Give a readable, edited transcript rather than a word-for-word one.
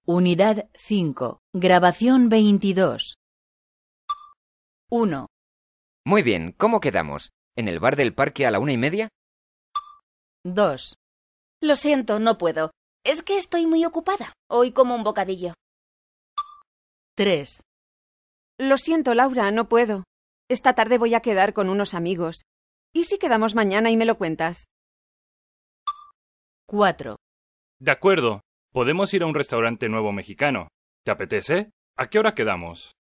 Unidad 5. Grabación 22. 1. Muy bien, ¿cómo quedamos? ¿En el bar del parque a la 1:30? 2. Lo siento, no puedo. Es que estoy muy ocupada. Hoy como un bocadillo. 3. Lo siento, Laura, no puedo. Esta tarde voy a quedar con unos amigos. ¿Y si quedamos mañana y me lo cuentas? 4. De acuerdo. Podemos ir a un restaurante nuevo mexicano. ¿Te apetece? ¿A qué hora quedamos?